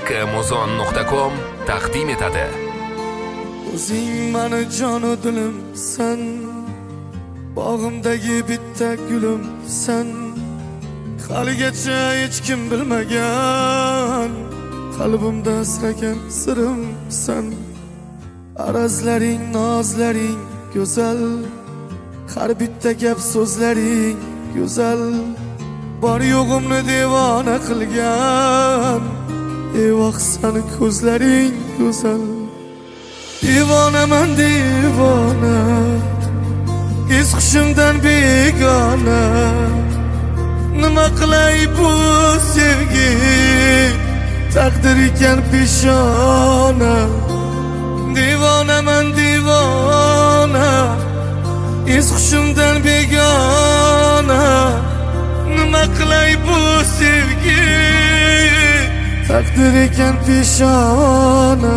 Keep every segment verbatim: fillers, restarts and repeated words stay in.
Amazon nuqta com taqdim etadi. O'zing mani jon dilimsan, bog'imdagi bitta gulimsan. Haligacha hech kim bilmagan qalbimda asragan sirimsan. Arazlaring, nozlaring go'zal, har bitta gap so'zlaring go'zal. Bor yo'g'imni devona qilgan, evoh sani ko'zlaring go'zal. Divonaman divona, iz hushimdan begona. Nima qilay bu sevgi, taqdir ekan peshona. Divonaman divona, iz hushimdan begona. Nima qilay bu sevgi, taqdir ekan peshona.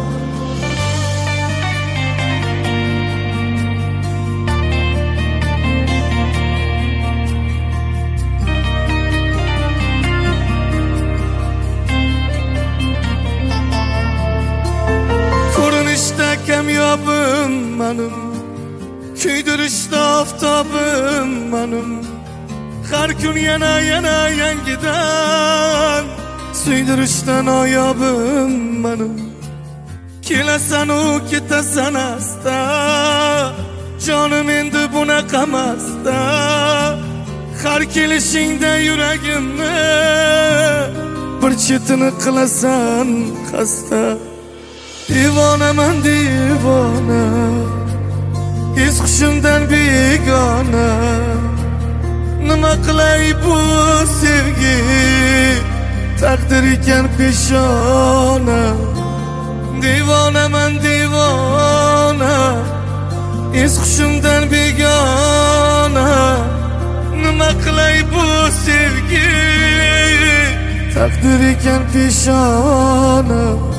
Ko'rinishda kamyobim manim, kuydirishda oftobim manim. Har kun yana yana yangidan suydirishda noyobim manim. Kelasan u ketasan asta, jonim endi bunaqamasda. Har kelishingda yuragimni bir chetini qilasan xasta. Divonaman divona, iz hushimdan begona. Nima qilay bu sevgi, taqdir ekan peshona. Divonaman divona, iz hushimdan begona. Nima qilay bu sevgi, taqdir ekan peshona.